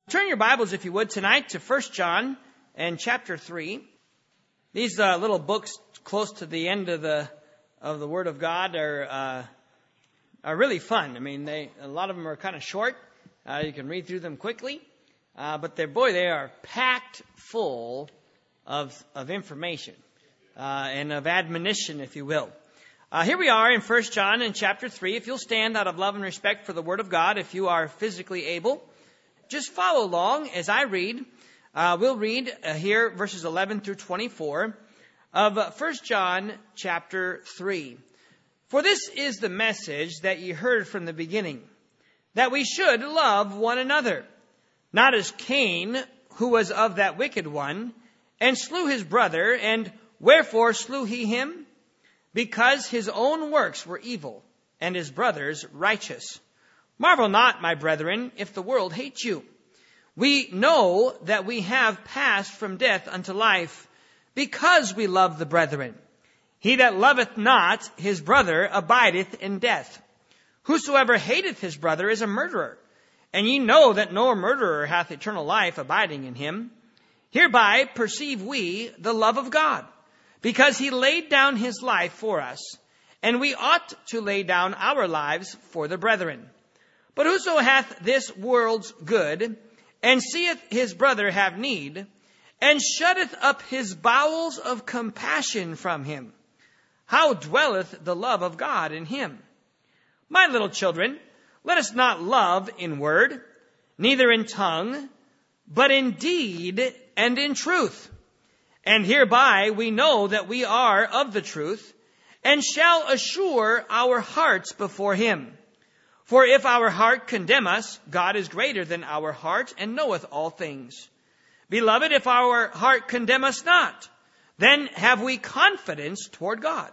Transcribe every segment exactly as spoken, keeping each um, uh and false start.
Turn your Bibles, if you would, tonight to First John and chapter three. These uh, little books close to the end of the of the Word of God are uh, are really fun. I mean, they a lot of them are kind of short. Uh, you can read through them quickly, uh, but they're boy, they are packed full of of information uh, and of admonition, if you will. Uh, here we are in First John and chapter three. If you'll stand out of love and respect for the Word of God, if you are physically able, just follow along as I read. Uh, we'll read uh, here verses eleven through twenty-four of uh, First John chapter three. For this is the message that ye heard from the beginning, that we should love one another, not as Cain, who was of that wicked one, and slew his brother. And wherefore slew he him? Because his own works were evil, and his brother's righteous. Marvel not, my brethren, if the world hate you. We know that we have passed from death unto life, because we love the brethren. He that loveth not his brother abideth in death. Whosoever hateth his brother is a murderer, and ye know that no murderer hath eternal life abiding in him. Hereby perceive we the love of God, because he laid down his life for us, and we ought to lay down our lives for the brethren. But whoso hath this world's good, and seeth his brother have need, and shutteth up his bowels of compassion from him, how dwelleth the love of God in him? My little children, let us not love in word, neither in tongue, but in deed and in truth. And hereby we know that we are of the truth, and shall assure our hearts before him. For if our heart condemn us, God is greater than our heart, and knoweth all things. Beloved, if our heart condemn us not, then have we confidence toward God.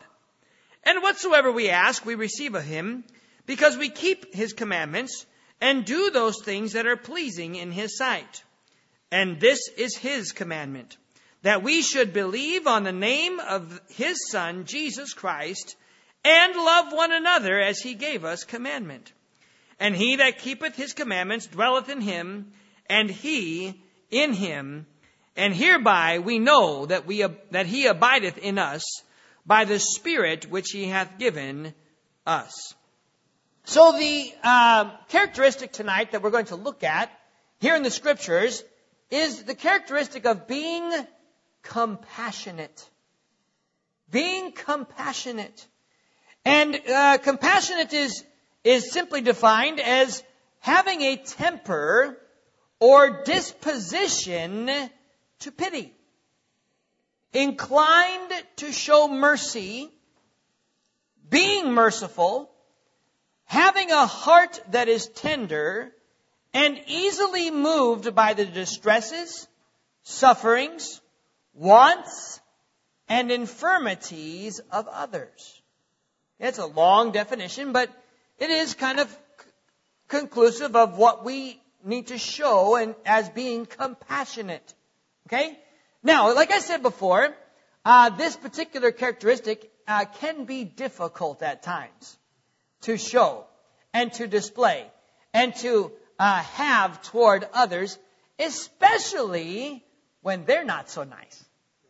And whatsoever we ask, we receive of him, because we keep his commandments, and do those things that are pleasing in his sight. And this is his commandment, that we should believe on the name of his Son, Jesus Christ, and love one another as he gave us commandment. And he that keepeth his commandments dwelleth in him, and he in him. And hereby we know that we that he abideth in us by the Spirit which he hath given us. So the uh, characteristic tonight that we're going to look at here in the Scriptures is the characteristic of being compassionate. Being compassionate. And uh, compassionate is is simply defined as having a temper or disposition to pity, inclined to show mercy, being merciful, having a heart that is tender, and easily moved by the distresses, sufferings, wants, and infirmities of others. It's a long definition, but it is kind of conclusive of what we need to show and as being compassionate. Okay? Now, like I said before, uh, this particular characteristic uh, can be difficult at times to show and to display and to uh, have toward others, especially when they're not so nice.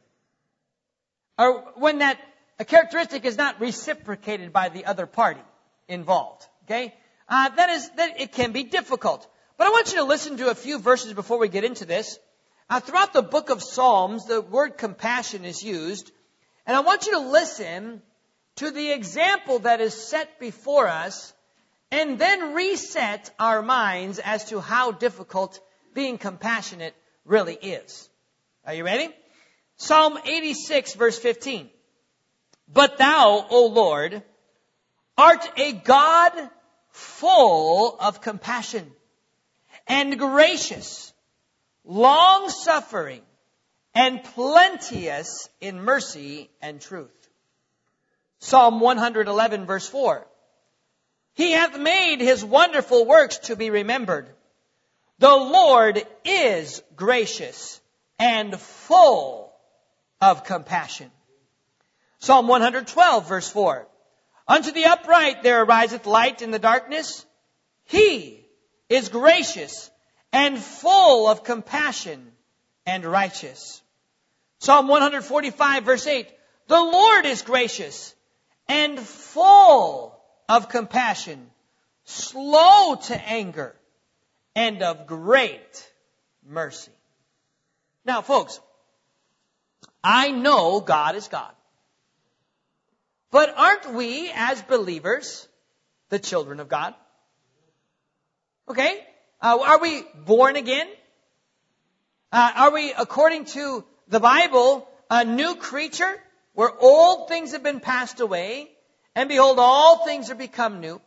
Or when that a characteristic is not reciprocated by the other party involved. Okay? Uh, that is, that it can be difficult. But I want you to listen to a few verses before we get into this. Uh, throughout the book of Psalms, the word compassion is used. And I want you to listen to the example that is set before us, and then reset our minds as to how difficult being compassionate really is. Are you ready? Psalm eighty-six, verse fifteen. But thou, O Lord, art a God full of compassion and gracious, long-suffering, and plenteous in mercy and truth. Psalm one eleven, verse four. He hath made his wonderful works to be remembered. The Lord is gracious and full of compassion. Psalm one twelve, verse four. Unto the upright there ariseth light in the darkness. He is gracious and full of compassion and righteous. Psalm one forty-five, verse eight. The Lord is gracious and full of compassion, slow to anger, and of great mercy. Now, folks, I know God is God. But aren't we, as believers, the children of God? Okay? Uh, are we born again? Uh, are we, according to the Bible, a new creature where old things have been passed away, and behold, all things are become new?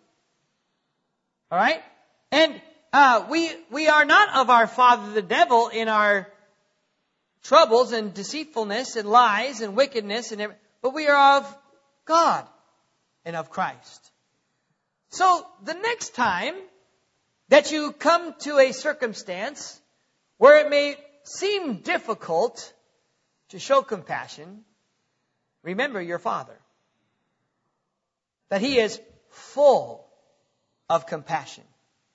All right? And uh, we we are not of our father the devil in our troubles and deceitfulness and lies and wickedness, and everything, but we are of God and of Christ. So the next time that you come to a circumstance where it may seem difficult to show compassion, remember your Father. That He is full of compassion.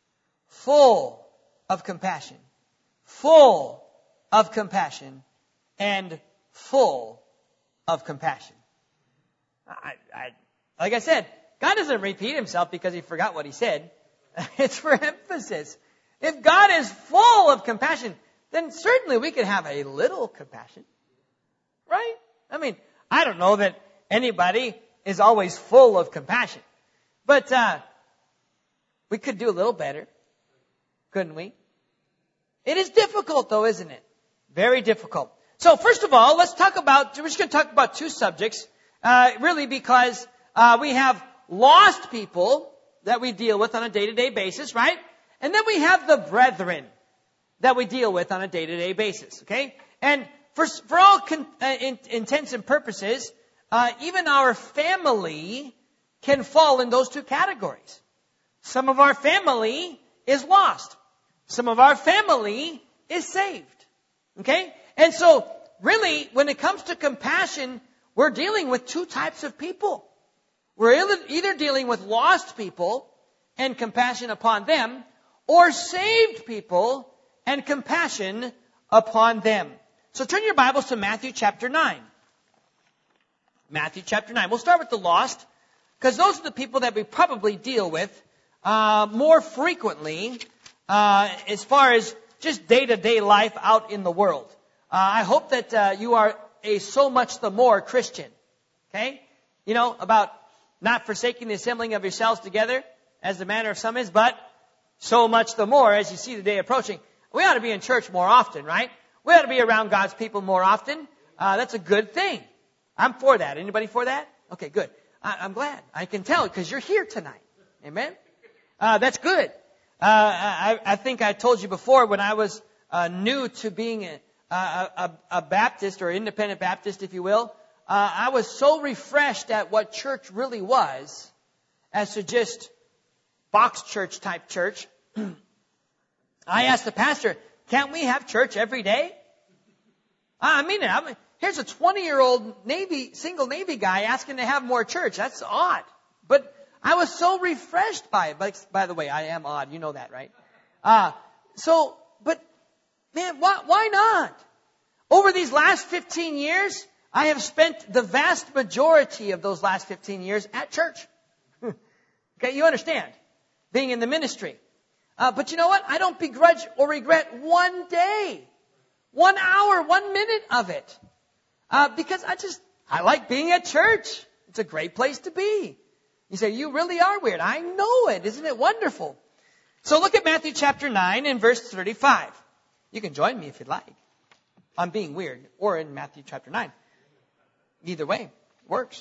Full of compassion. Full of compassion. And full of compassion. I, I, like I said, God doesn't repeat Himself because He forgot what He said. It's for emphasis. If God is full of compassion, then certainly we can have a little compassion. Right? I mean, I don't know that anybody is always full of compassion. But uh, we could do a little better. Couldn't we? It is difficult though, isn't it? Very difficult. So first of all, let's talk about, we're just going to talk about two subjects. Uh, really because uh, we have lost people that we deal with on a day-to-day basis, right? And then we have the brethren that we deal with on a day-to-day basis, okay? And for for all con, uh, in, intents and purposes, uh, even our family can fall in those two categories. Some of our family is lost. Some of our family is saved, okay? And so, really, when it comes to compassion, we're dealing with two types of people. We're either dealing with lost people and compassion upon them, or saved people and compassion upon them. So turn your Bibles to Matthew chapter nine. Matthew chapter nine. We'll start with the lost, because those are the people that we probably deal with uh, more frequently uh, as far as just day-to-day life out in the world. Uh, I hope that uh, you are a so much the more Christian. Okay? You know, about not forsaking the assembling of yourselves together, as the manner of some is, but so much the more as you see the day approaching. We ought to be in church more often, right? We ought to be around God's people more often. Uh, that's a good thing. I'm for that. Anybody for that? Okay, good. I, I'm glad. I can tell because you're here tonight. Amen? Uh, that's good. Uh, I, I think I told you before when I was uh, new to being a, a, a, a Baptist or independent Baptist, if you will, uh, I was so refreshed at what church really was as to just box church type church. I asked the pastor, can't we have church every day? I mean it. I mean, here's a twenty-year-old Navy, single Navy guy asking to have more church. That's odd. But I was so refreshed by it. By, by the way, I am odd. You know that, right? Uh, so, but, man, why, why not? Over these last fifteen years, I have spent the vast majority of those last fifteen years at church. Okay, you understand? Being in the ministry. Uh, but you know what? I don't begrudge or regret one day, one hour, one minute of it. Uh, because I just, I like being at church. It's a great place to be. You say, you really are weird. I know it. Isn't it wonderful? So look at Matthew chapter nine and verse thirty-five. You can join me if you'd like. I'm being weird. Or in Matthew chapter nine. Either way, works.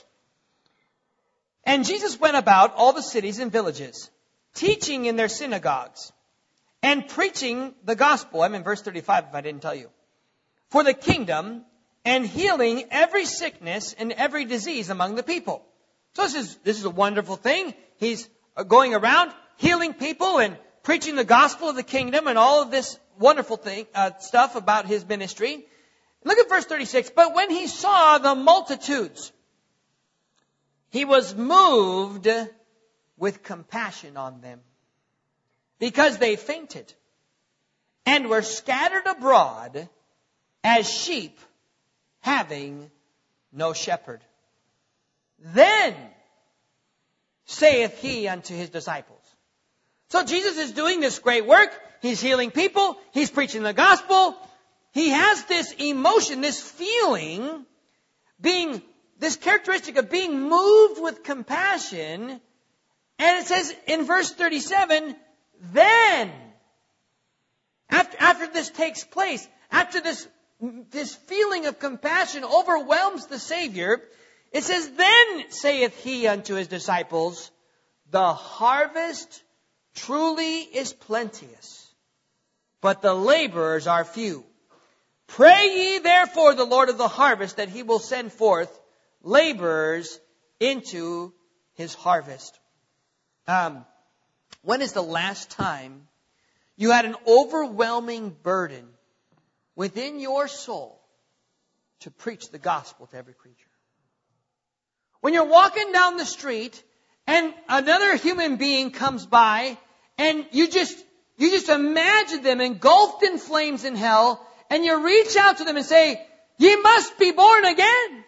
And Jesus went about all the cities and villages, teaching in their synagogues, and preaching the gospel. I'm in verse thirty-five if I didn't tell you. For the kingdom, and healing every sickness and every disease among the people. So this is, this is a wonderful thing. He's going around healing people and preaching the gospel of the kingdom and all of this wonderful thing, uh, stuff about his ministry. Look at verse thirty-six. But when he saw the multitudes, he was moved with compassion on them, because they fainted and were scattered abroad as sheep having no shepherd. Then saith he unto his disciples. So Jesus is doing this great work. He's healing people. He's preaching the gospel. He has this emotion, this feeling, being this characteristic of being moved with compassion. And it says in verse thirty-seven, then, after, after this takes place, after this, this feeling of compassion overwhelms the Savior, it says, then saith he unto his disciples, the harvest truly is plenteous, but the laborers are few. Pray ye therefore the Lord of the harvest that he will send forth laborers into his harvest. Um, when is the last time you had an overwhelming burden within your soul to preach the gospel to every creature? When you're walking down the street and another human being comes by and you just, you just imagine them engulfed in flames in hell, and you reach out to them and say, ye must be born again.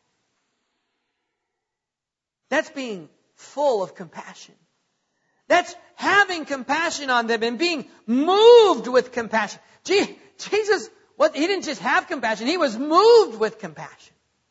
That's being full of compassion. That's having compassion on them and being moved with compassion. Gee, Jesus, what, he didn't just have compassion, he was moved with compassion.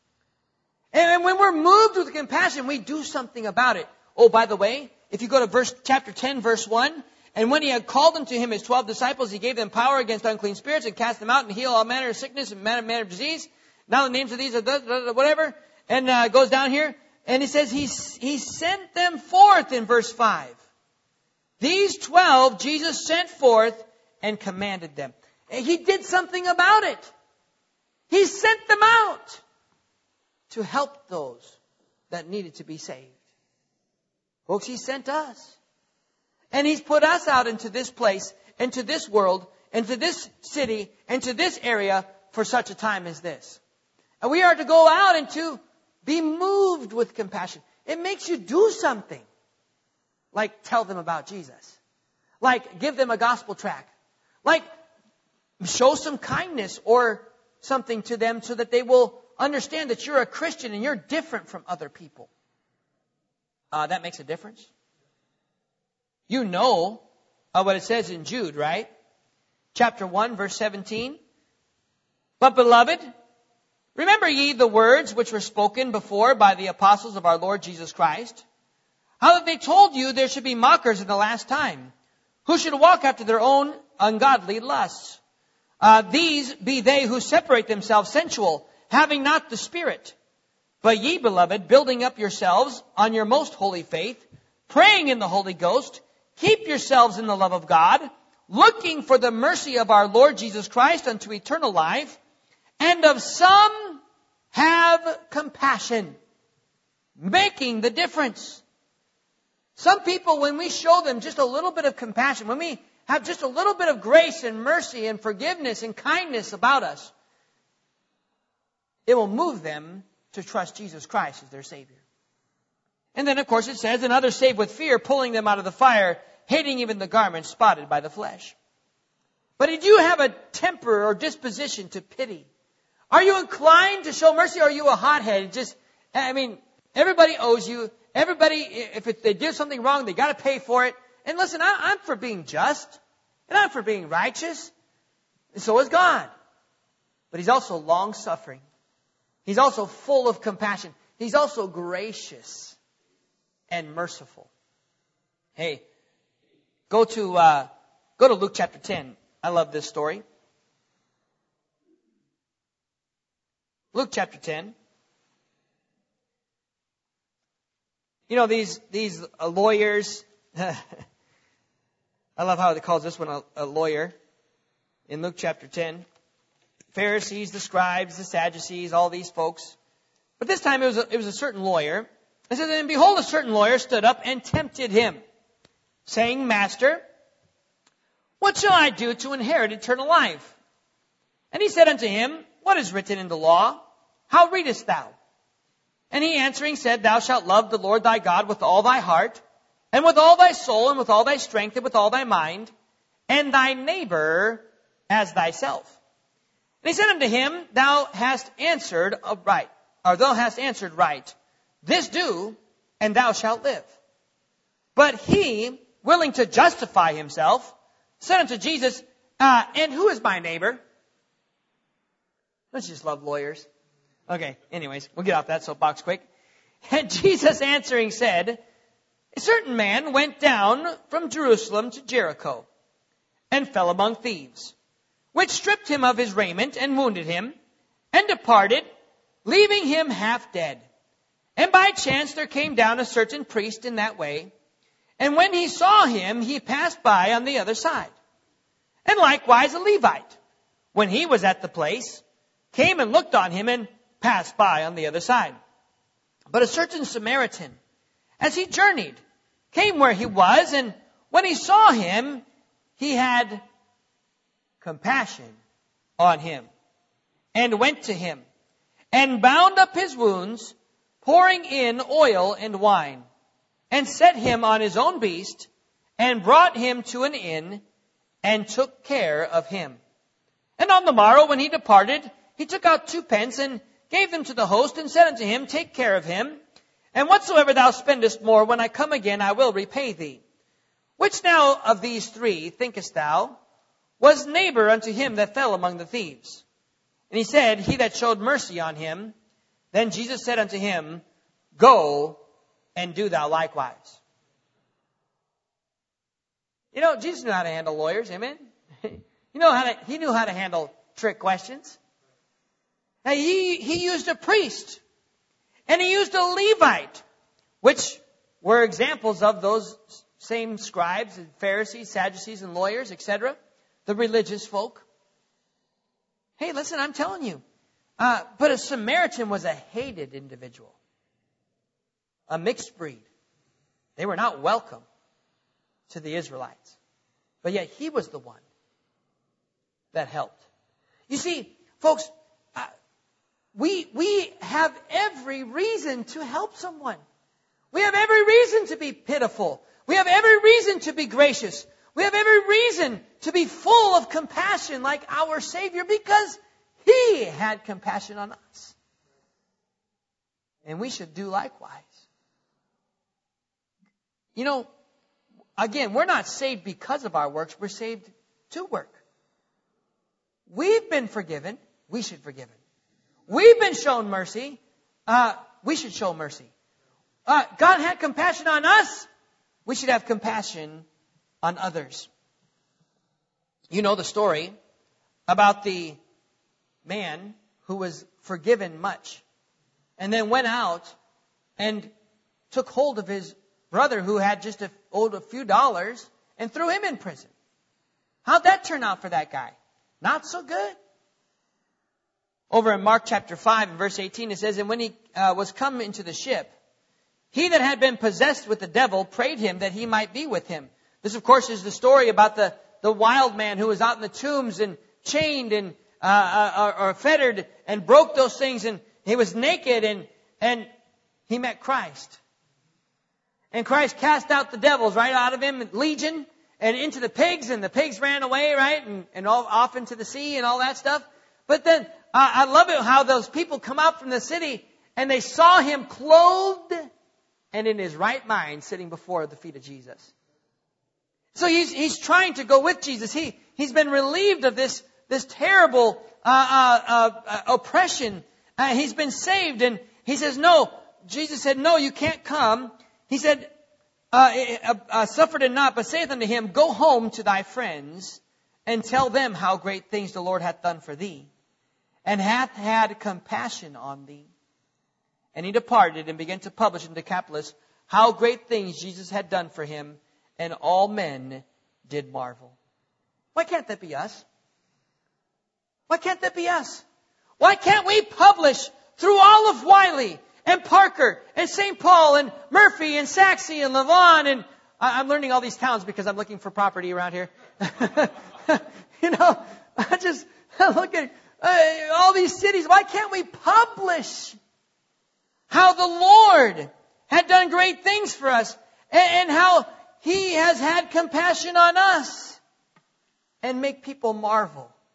And when we're moved with compassion, we do something about it. Oh, by the way, if you go to verse chapter ten, verse one, and when he had called unto him his twelve disciples, he gave them power against unclean spirits and cast them out and heal all manner of sickness and manner, manner of disease. Now the names of these are da, da, da, whatever. And uh, goes down here. And he says he, he sent them forth in verse five. These twelve Jesus sent forth and commanded them. And he did something about it. He sent them out to help those that needed to be saved. Folks, he sent us. And he's put us out into this place, into this world, into this city, into this area for such a time as this. And we are to go out and to be moved with compassion. It makes you do something. Like tell them about Jesus. Like give them a gospel tract. Like show some kindness or something to them so that they will understand that you're a Christian and you're different from other people. Uh, that makes a difference. You know uh, what it says in Jude, right? Chapter one, verse seventeen. But beloved, remember ye the words which were spoken before by the apostles of our Lord Jesus Christ, how that they told you there should be mockers in the last time, who should walk after their own ungodly lusts. Uh, these be they who separate themselves sensual, having not the Spirit. But ye, beloved, building up yourselves on your most holy faith, praying in the Holy Ghost, keep yourselves in the love of God, looking for the mercy of our Lord Jesus Christ unto eternal life, and of some have compassion, making the difference. Some people, when we show them just a little bit of compassion, when we have just a little bit of grace and mercy and forgiveness and kindness about us, it will move them to trust Jesus Christ as their Savior. And then, of course, it says, and others save with fear, pulling them out of the fire, hating even the garments spotted by the flesh. But did you have a temper or disposition to pity? Are you inclined to show mercy, or are you a hothead? Just, I mean, everybody owes you. Everybody, if it, they do something wrong, they got to pay for it. And listen, I, I'm for being just, and I'm for being righteous, and so is God. But He's also long-suffering. He's also full of compassion. He's also gracious and merciful. Hey, go to uh, go to Luke chapter ten. I love this story. Luke chapter ten. You know, these these uh, lawyers. I love how it calls this one a, a lawyer in Luke chapter ten. Pharisees, the scribes, the Sadducees, all these folks. But this time it was a, it was a certain lawyer. It says, and behold, a certain lawyer stood up and tempted him, saying, Master, what shall I do to inherit eternal life? And he said unto him, what is written in the law? How readest thou? And he answering said, Thou shalt love the Lord thy God with all thy heart, and with all thy soul, and with all thy strength, and with all thy mind, and thy neighbor as thyself. And he said unto him, Thou hast answered right, or thou hast answered right. This do, and thou shalt live. But he, willing to justify himself, said unto Jesus, uh, And who is my neighbor? Don't you just love lawyers? Okay, anyways, we'll get off that soapbox quick. And Jesus answering said, A certain man went down from Jerusalem to Jericho, and fell among thieves, which stripped him of his raiment, and wounded him, and departed, leaving him half dead. And by chance there came down a certain priest in that way, and when he saw him, he passed by on the other side. And likewise a Levite, when he was at the place, came and looked on him, and passed by on the other side. But a certain Samaritan, as he journeyed, came where he was, and when he saw him, he had compassion on him, and went to him, and bound up his wounds, pouring in oil and wine, and set him on his own beast, and brought him to an inn, and took care of him. And on the morrow, when he departed, he took out two pence, and gave them to the host, and said unto him, Take care of him, and whatsoever thou spendest more, when I come again, I will repay thee. Which now of these three, thinkest thou, was neighbor unto him that fell among the thieves? And he said, He that showed mercy on him. Then Jesus said unto him, Go, and do thou likewise. You know, Jesus knew how to handle lawyers, amen? you know how to, he knew how to handle trick questions. Now, he, he used a priest, and he used a Levite, which were examples of those same scribes and Pharisees, Sadducees, and lawyers, et cetera, the religious folk. Hey, listen, I'm telling you. Uh, but a Samaritan was a hated individual, a mixed breed. They were not welcome to the Israelites. But yet he was the one that helped. You see, folks, uh, we we have every reason to help someone. We have every reason to be pitiful. We have every reason to be gracious. We have every reason to be full of compassion like our Savior, because He had compassion on us. And we should do likewise. You know, again, we're not saved because of our works. We're saved to work. We've been forgiven. We should forgive. We've been shown mercy. Uh, we should show mercy. Uh, God had compassion on us. We should have compassion on others. You know the story about the man who was forgiven much, and then went out and took hold of his brother who had just a, owed a few dollars and threw him in prison. How'd that turn out for that guy? Not so good. Over in Mark chapter five and verse eighteen, it says, And when he uh, was come into the ship, he that had been possessed with the devil prayed him that he might be with him. This, of course, is the story about the, the wild man who was out in the tombs and chained and uh, or, or fettered and broke those things, and he was naked, and and he met Christ. And Christ cast out the devils right out of him, legion, and into the pigs, and the pigs ran away, right, and, and all, off into the sea and all that stuff. But then uh, I love it how those people come out from the city, and they saw him clothed and in his right mind, sitting before the feet of Jesus. So he's he's trying to go with Jesus. He he's been relieved of this this terrible uh, uh, uh, oppression. Uh, he's been saved, and he says, "No." Jesus said, "No, you can't come." He said, uh, uh, uh, "Suffered it not, but saith unto him, Go home to thy friends, and tell them how great things the Lord hath done for thee, and hath had compassion on thee." And he departed and began to publish in Decapolis how great things Jesus had done for him, and all men did marvel. Why can't that be us? Why can't that be us? Why can't we publish through all of Wiley and Parker and Saint Paul and Murphy and Saxe and Lavon, and I'm learning all these towns because I'm looking for property around here. you know, I just look at uh, all these cities. Why can't we publish how the Lord had done great things for us, and, and how He has had compassion on us, and make people marvel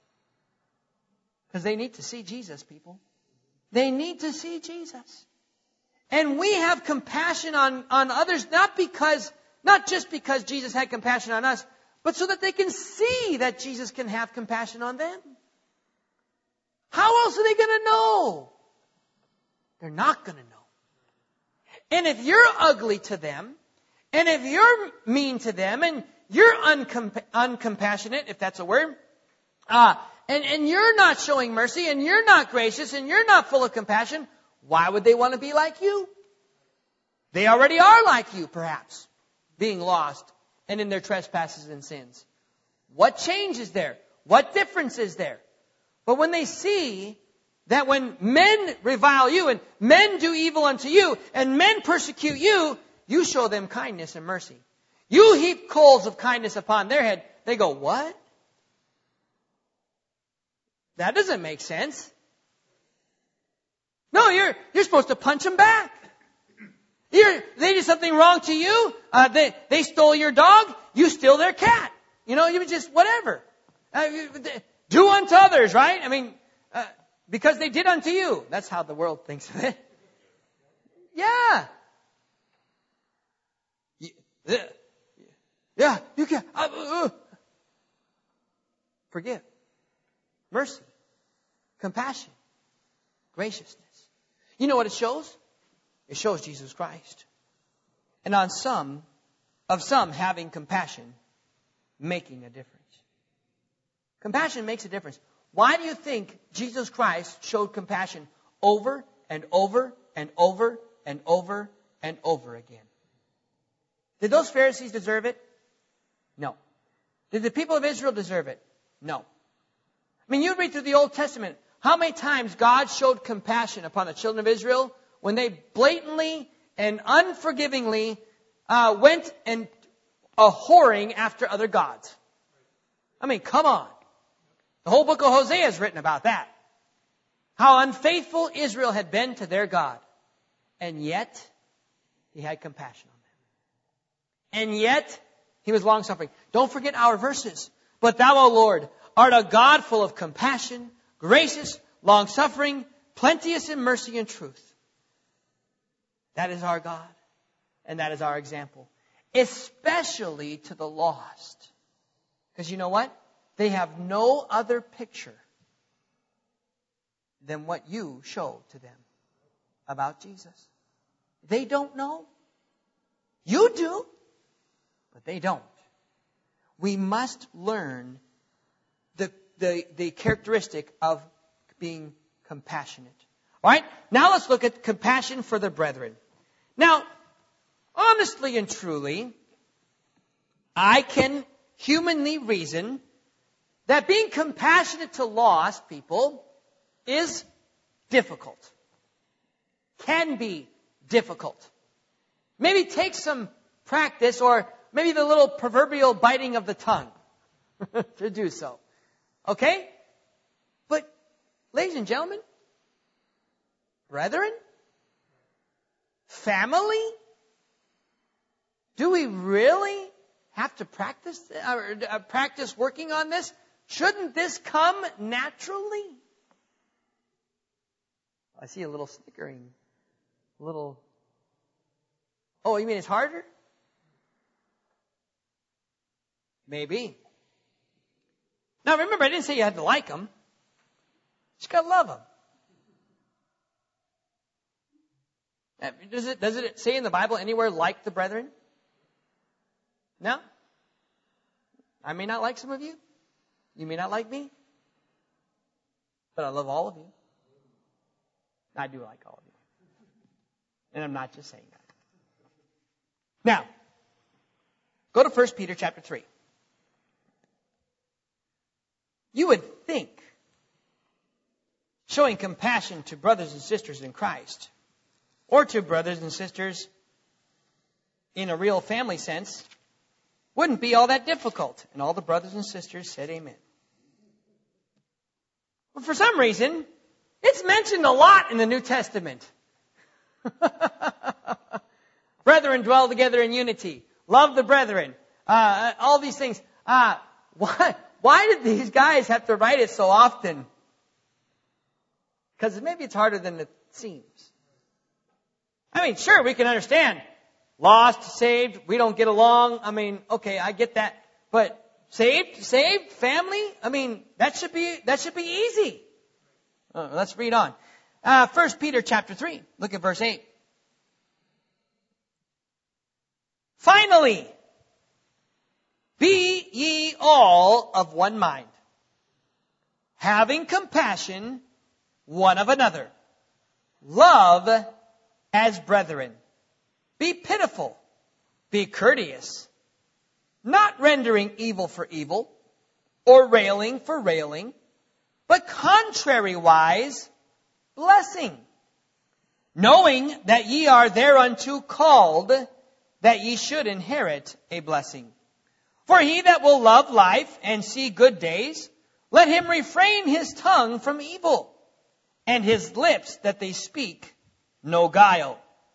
Because they need to see Jesus, people. They need to see Jesus. And we have compassion on, on others, not because, not just because Jesus had compassion on us, but so that they can see that Jesus can have compassion on them. How else are they going to know? They're not going to know. And if you're ugly to them, and if you're mean to them, and you're uncompa- uncompassionate, if that's a word, uh, and, and you're not showing mercy, and you're not gracious, and you're not full of compassion, why would they want to be like you? They already are like you, perhaps, being lost and in their trespasses and sins. What change is there? What difference is there? But when they see that when men revile you and men do evil unto you and men persecute you, you show them kindness and mercy. You heap coals of kindness upon their head. They go, what? That doesn't make sense. No, you're you're supposed to punch them back. You're, they did something wrong to you. Uh, they they stole your dog. You steal their cat. You know, you just whatever. Uh, do unto others, right? I mean, uh, because they did unto you. That's how the world thinks of it. Yeah. Yeah, you can. Uh, uh. Forgive. Mercy. Compassion. Graciousness. You know what it shows? It shows Jesus Christ. And on some, of some having compassion, making a difference. Compassion makes a difference. Why do you think Jesus Christ showed compassion over and over and over and over and over again? Did those Pharisees deserve it? No. Did the people of Israel deserve it? No. I mean, you read through the Old Testament, how many times God showed compassion upon the children of Israel when they blatantly and unforgivingly uh, went and uh, whoring after other gods. I mean, come on. The whole book of Hosea is written about that. How unfaithful Israel had been to their God. And yet, He had compassion on them. And yet, He was long-suffering. Don't forget our verses. But thou, O Lord, art a God full of compassion, gracious, long-suffering, plenteous in mercy and truth. That is our God. And that is our example. Especially to the lost. Because you know what? They have no other picture than what you show to them about Jesus. They don't know. You do. But they don't. We must learn the, the, the characteristic of being compassionate. All right? Now let's look at compassion for the brethren. Now, honestly and truly, I can humanly reason that being compassionate to lost people is difficult. Can be difficult. Maybe take some practice or maybe the little proverbial biting of the tongue to do so. Okay? But, ladies and gentlemen, brethren, family, do we really have to practice or uh, practice working on this? Shouldn't this come naturally? I see a little snickering. A little. Oh, you mean it's harder? Maybe. Now remember, I didn't say you had to like them. You just got to love them. Does it, does it say in the Bible anywhere, like the brethren? No? I may not like some of you. You may not like me. But I love all of you. I do like all of you. And I'm not just saying that. Now, go to First Peter chapter three. You would think showing compassion to brothers and sisters in Christ, or to brothers and sisters in a real family sense, wouldn't be all that difficult. And all the brothers and sisters said amen. But for some reason, it's mentioned a lot in the New Testament. Brethren, dwell together in unity. Love the brethren. Uh, all these things. Uh, why, why did these guys have to write it so often? Because maybe it's harder than it seems. I mean, sure, we can understand. Lost, saved, we don't get along. I mean, okay, I get that. But saved, saved, family, I mean, that should be, that should be easy. Uh, let's read on. Uh, First Peter chapter three. Look at verse eight. Finally, be ye all of one mind, having compassion one of another. Love as brethren. Be pitiful. Be courteous. Not rendering evil for evil, or railing for railing, but contrariwise, blessing. Knowing that ye are thereunto called, that ye should inherit a blessing. For he that will love life and see good days, let him refrain his tongue from evil, and his lips that they speak no guile.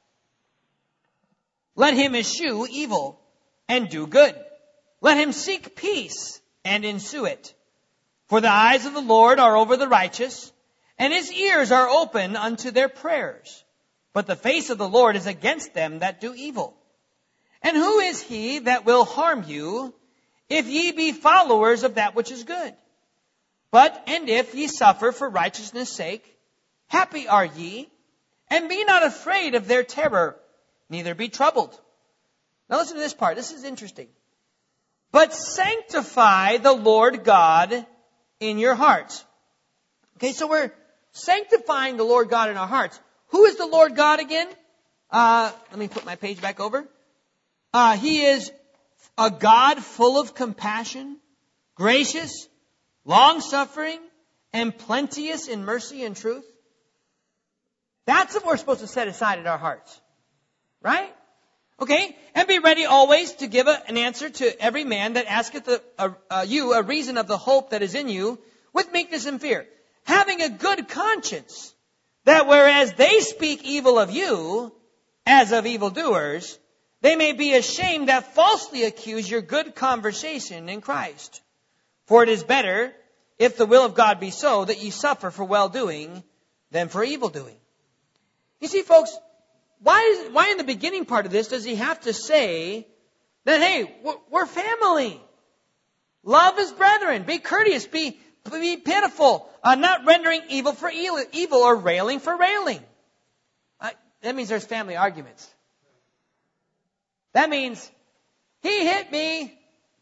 Let him eschew evil and do good. Let him seek peace and ensue it. For the eyes of the Lord are over the righteous, and his ears are open unto their prayers. But the face of the Lord is against them that do evil. And who is he that will harm you, if ye be followers of that which is good? But, and if ye suffer for righteousness' sake, happy are ye, and be not afraid of their terror, neither be troubled. Now listen to this part. This is interesting. But sanctify the Lord God in your hearts. Okay, so we're sanctifying the Lord God in our hearts. Who is the Lord God again? Uh, let me put my page back over. Uh, he is a God full of compassion, gracious, long-suffering, and plenteous in mercy and truth. That's what we're supposed to set aside in our hearts. Right? Okay? And be ready always to give a, an answer to every man that asketh a, a, a, you a reason of the hope that is in you with meekness and fear. Having a good conscience, that whereas they speak evil of you, as of evildoers, they may be ashamed that falsely accuse your good conversation in Christ. For it is better, if the will of God be so, that ye suffer for well-doing than for evil-doing. You see, folks, why is, why in the beginning part of this does he have to say that, hey, we're, we're family. Love as brethren. Be courteous. Be, be pitiful. Uh, not rendering evil for evil, evil or railing for railing. Uh, that means there's family arguments. That means he hit me.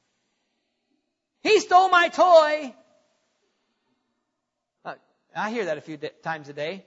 He stole my toy. Uh, I hear that a few di- times a day.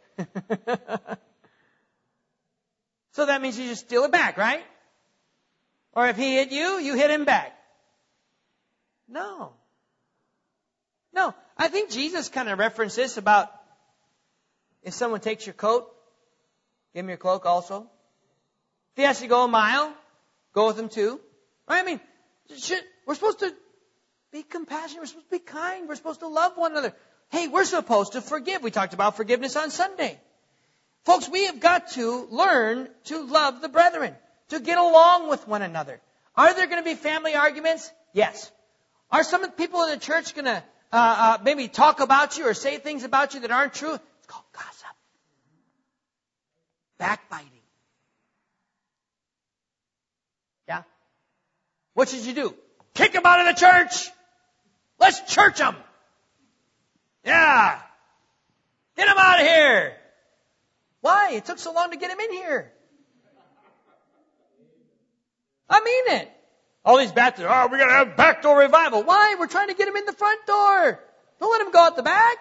So that means you just steal it back, right? Or if he hit you, you hit him back. No. No. I think Jesus kind of referenced this about if someone takes your coat, give him your cloak also. If he has to go a mile, go with him too. Right? I mean, should, we're supposed to be compassionate. We're supposed to be kind. We're supposed to love one another. Hey, we're supposed to forgive. We talked about forgiveness on Sunday. Folks, we have got to learn to love the brethren, to get along with one another. Are there going to be family arguments? Yes. Are some of the people in the church going to uh, uh, maybe talk about you or say things about you that aren't true? It's called gossip. Backbiting. Yeah? What should you do? Kick them out of the church. Let's church them. Yeah. Get them out of here. Why? It took so long to get him in here. I mean it. All these Baptists, oh, we're going to have backdoor revival. Why? We're trying to get him in the front door. Don't let him go out the back.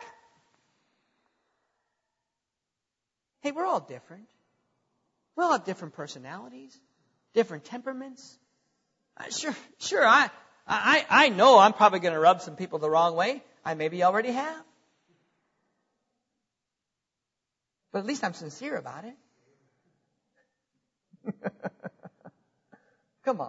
Hey, we're all different. We all have different personalities, different temperaments. Uh, sure, sure, I, I, I know I'm probably going to rub some people the wrong way. I maybe already have. But at least I'm sincere about it. Come on.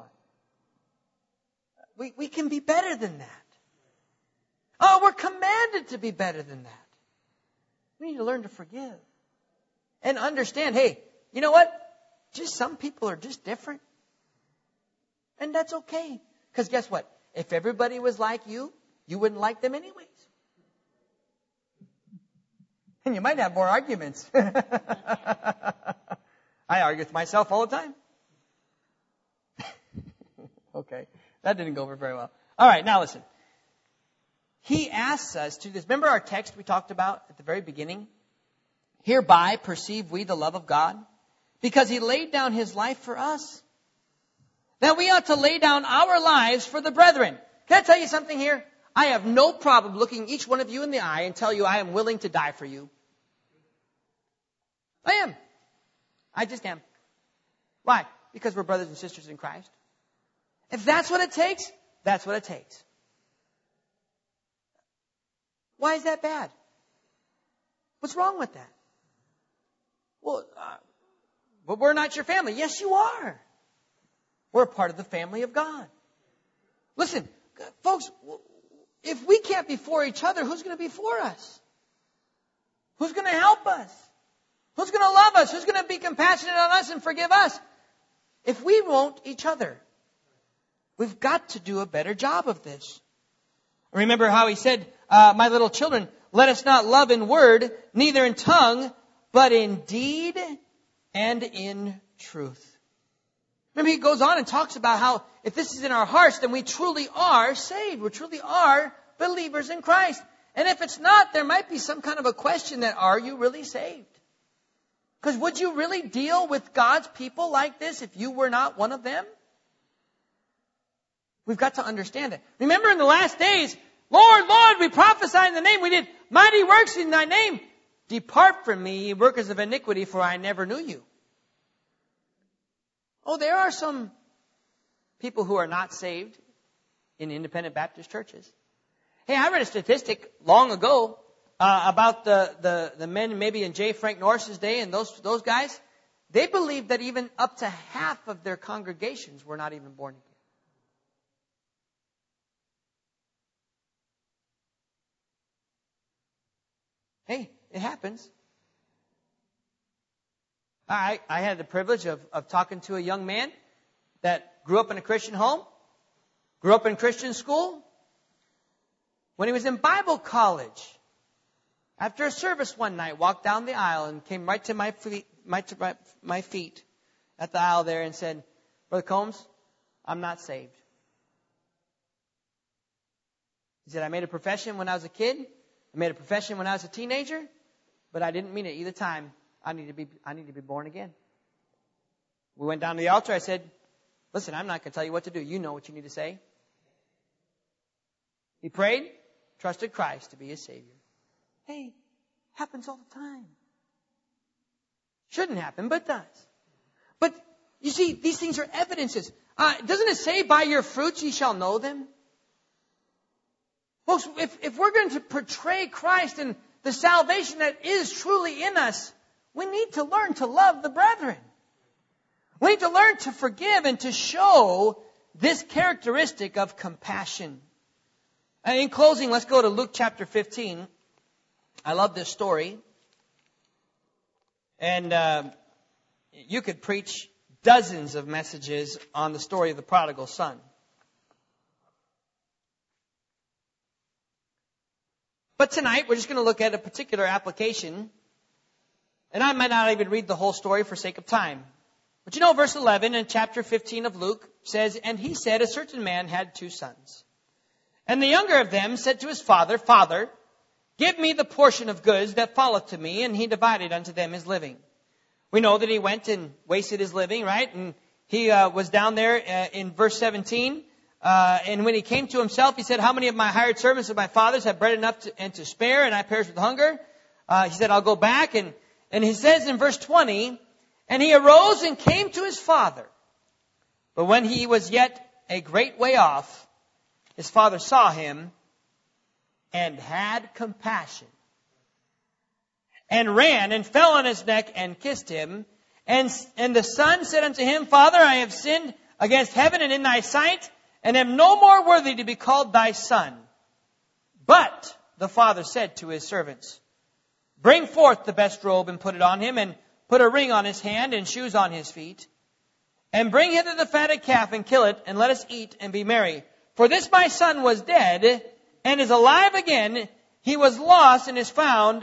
We, we can be better than that. Oh, we're commanded to be better than that. We need to learn to forgive. And understand, hey, you know what? Just some people are just different. And that's okay. Because guess what? If everybody was like you, you wouldn't like them anyways. And you might have more arguments. I argue with myself all the time. Okay, that didn't go over very well. All right, now listen. He asks us to this. Remember our text we talked about at the very beginning? Hereby perceive we the love of God, because He laid down His life for us, that we ought to lay down our lives for the brethren. Can I tell you something here? I have no problem looking each one of you in the eye and tell you I am willing to die for you. I am. I just am. Why? Because we're brothers and sisters in Christ. If that's what it takes, that's what it takes. Why is that bad? What's wrong with that? Well, uh, but we're not your family. Yes, you are. We're a part of the family of God. Listen, folks, if we can't be for each other, who's going to be for us? Who's going to help us? Who's going to love us? Who's going to be compassionate on us and forgive us? If we won't each other, we've got to do a better job of this. Remember how He said, uh, my little children, let us not love in word, neither in tongue, but in deed and in truth. Remember, He goes on and talks about how if this is in our hearts, then we truly are saved. We truly are believers in Christ. And if it's not, there might be some kind of a question that, are you really saved? Because would you really deal with God's people like this if you were not one of them? We've got to understand it. Remember in the last days, Lord, Lord, we prophesied in the name. We did mighty works in Thy name. Depart from me, ye workers of iniquity, for I never knew you. Oh, there are some people who are not saved in independent Baptist churches. Hey, I read a statistic long ago uh, about the, the, the men maybe in J. Frank Norris's day and those, those guys. They believed that even up to half of their congregations were not even born again. Hey, it happens. I, I had the privilege of, of talking to a young man that grew up in a Christian home, grew up in Christian school. When he was in Bible college, after a service one night, walked down the aisle and came right to my feet, my, to my, my feet at the aisle there and said, Brother Combs, I'm not saved. He said, I made a profession when I was a kid. I made a profession when I was a teenager, but I didn't mean it either time. I need to be, I need to be born again. We went down to the altar. I said, listen, I'm not going to tell you what to do. You know what you need to say. He prayed, trusted Christ to be his Savior. Hey, happens all the time. Shouldn't happen, but does. But you see, these things are evidences. Uh, doesn't it say, by your fruits ye shall know them? Folks, if, if we're going to portray Christ and the salvation that is truly in us, we need to learn to love the brethren. We need to learn to forgive and to show this characteristic of compassion. And in closing, let's go to Luke chapter fifteen. I love this story. And uh, you could preach dozens of messages on the story of the prodigal son. But tonight, we're just going to look at a particular application. And I might not even read the whole story for sake of time. But you know, verse eleven in chapter fifteen of Luke says, and he said, a certain man had two sons. And the younger of them said to his father, Father, give me the portion of goods that falleth to me. And he divided unto them his living. We know that he went and wasted his living, right? And he uh, was down there uh, in verse seventeen. Uh, and when he came to himself, he said, how many of my hired servants of my father's have bread enough to, and to spare, and I perish with hunger? Uh, he said, I'll go back. And, and he says in verse twenty, and he arose and came to his father. But when he was yet a great way off, his father saw him and had compassion, and ran and fell on his neck and kissed him. And, and the son said unto him, Father, I have sinned against heaven and in thy sight, and am no more worthy to be called thy son. But the father said to his servants, bring forth the best robe and put it on him, and put a ring on his hand and shoes on his feet. And bring hither the fatted calf and kill it, and let us eat and be merry. For this my son was dead and is alive again. He was lost and is found,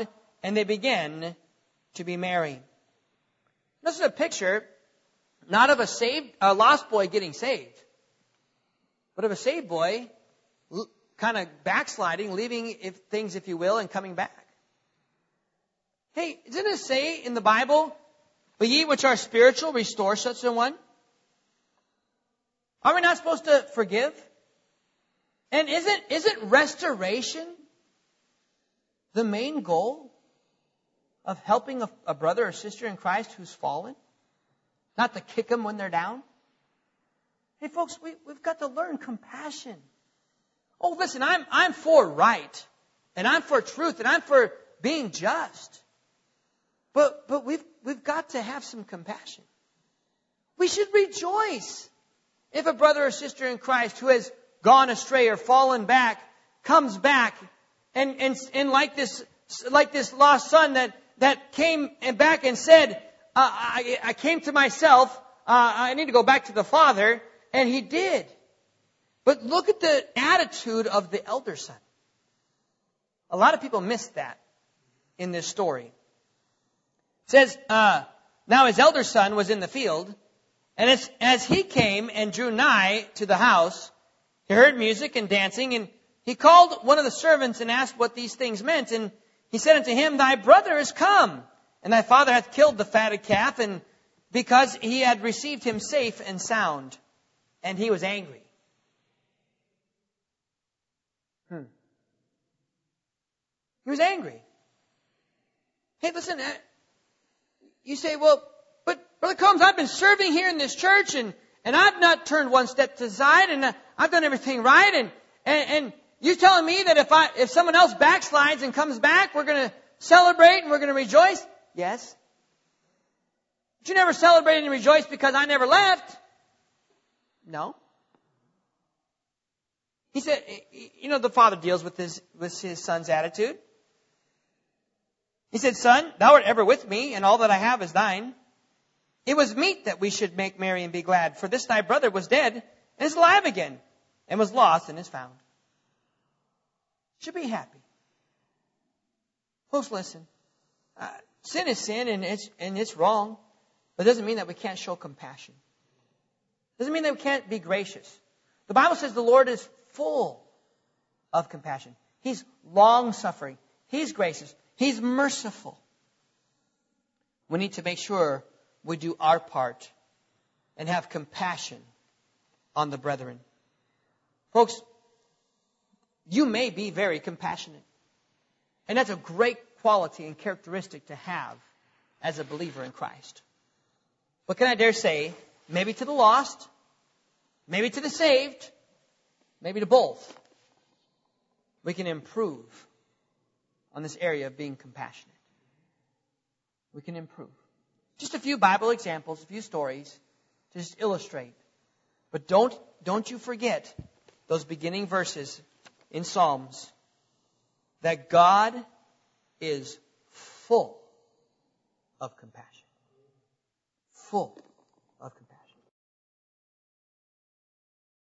and they begin to be merry. This is a picture not of a saved, a lost boy getting saved, but of a saved boy kind of backsliding, leaving if, things, if you will, and coming back. Hey, didn't it say in the Bible, "But ye which are spiritual, restore such a one"? Are we not supposed to forgive? And isn't, isn't restoration the main goal of helping a, a brother or sister in Christ who's fallen? Not to kick them when they're down? Hey folks, we, we've got to learn compassion. Oh, listen, I'm, I'm for right. And I'm for truth. And I'm for being just. But, but we've, we've got to have some compassion. We should rejoice if a brother or sister in Christ who has gone astray or fallen back comes back and, and, and like this, like this lost son that, that came back and said, uh, I, I came to myself, uh, I need to go back to the Father, and he did. But look at the attitude of the elder son. A lot of people miss that in this story. It says, uh, now his elder son was in the field, and as, as he came and drew nigh to the house, he heard music and dancing, and he called one of the servants and asked what these things meant. And he said unto him, Thy brother is come, and thy father hath killed the fatted calf, and because he had received him safe and sound. And he was angry. Hmm. He was angry. Hey, listen, you say, well, but Brother Combs, I've been serving here in this church, and, and I've not turned one step to the side, and I've done everything right, and, and, and you're telling me that if I if someone else backslides and comes back, we're going to celebrate and we're going to rejoice? Yes. But you never celebrated and rejoiced because I never left? No. He said, you know, the father deals with his, with his son's attitude. He said, Son, thou art ever with me, and all that I have is thine. It was meet that we should make merry and be glad, for this thy brother was dead and is alive again, and was lost and is found. Should be happy. Folks, listen. Uh, sin is sin, and it's and it's wrong, but it doesn't mean that we can't show compassion. It doesn't mean that we can't be gracious. The Bible says the Lord is full of compassion. He's long-suffering. He's gracious. He's merciful. We need to make sure we do our part and have compassion on the brethren. Folks, you may be very compassionate. And that's a great quality and characteristic to have as a believer in Christ. What can I dare say? Maybe to the lost, maybe to the saved, maybe to both. We can improve on this area of being compassionate. We can improve. Just a few Bible examples, a few stories to just illustrate. But don't, don't you forget those beginning verses in Psalms that God is full of compassion. Full.